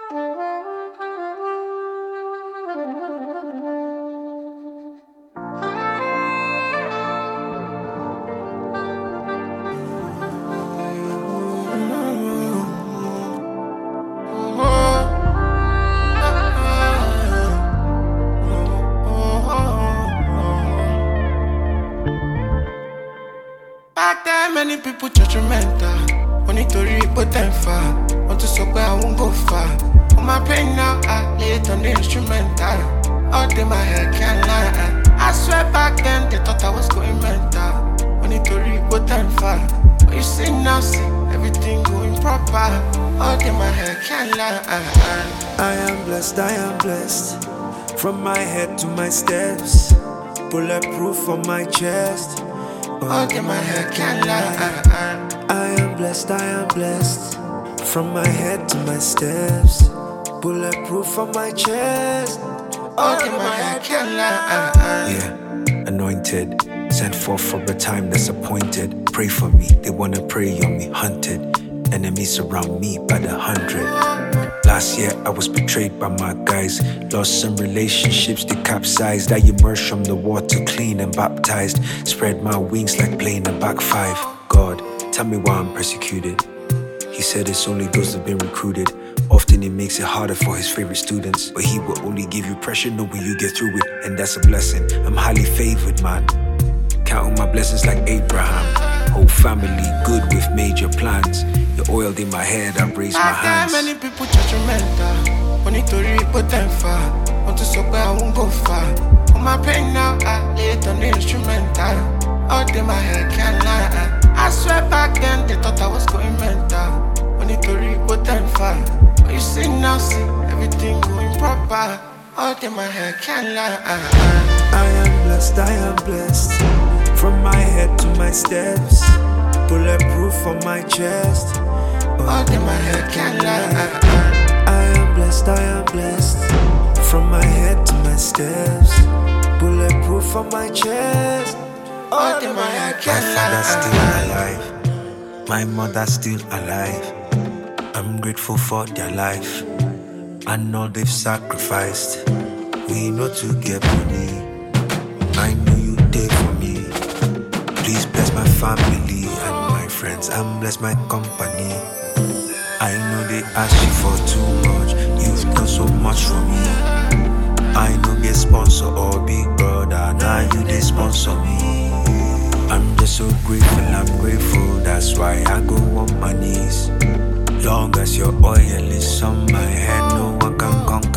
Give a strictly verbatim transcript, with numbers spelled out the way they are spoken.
Back then, many people judgmental. Only to reap but then far. Want to suck where I won't go far. For my pain now, I lay it on the instrumental. All day my head can't lie. I swear back then, they thought I was going mental. Only to reap but then far. But you see now, see everything going proper. All day my head can't lie. I am blessed, I am blessed. From my head to my steps. Bulletproof on my chest. All day my head can't lie. I am blessed, I am blessed. From my head to my steps. Bulletproof on my chest. All day my head can't lie. Yeah, anointed. Sent forth for a time that's appointed. Pray for me, they wanna prey on me. Hunted, enemies surround me by the hundred. Last year I was betrayed by my guys. Lost some relationships, they capsized. I emerged from the water clean and baptized. Spread my wings like playing a back five. God, tell me why I'm persecuted. He said it's only those that've been recruited. Often it makes it harder for his favorite students. But he will only give you pressure knowing you get through it. And that's a blessing, I'm highly favored, man. Counting my blessings like Abraham. Whole family good with major plans. The oil in my head, I raise my hands. Many people judgmental. Only to reap but then far. Want to suck where I won't go far. For my pain now, I lay it on the instrumental. All day my head can't lie. I swear back then, they thought I was going mental. Only to reap but then far. But you see now, see everything going proper. All day my head can't lie. I am blessed, I am blessed. From my head to my steps. Bulletproof on my chest. All day my head can't lie. I am blessed, I am blessed. From my head to my steps. Bulletproof on my chest. All day my head can't lie. My father's still alive. My mother's still alive. I'm grateful for their life and all they've sacrificed. We know to get money. I know you did for me. Please bless my family and my friends and bless my company. I know they ask you for too much. You've done so much for me. I know get sponsor or big brother. Now you they sponsor me. I'm just so grateful, I'm grateful. That's why I go on my knees. Long as your oil is on my head, no one can conquer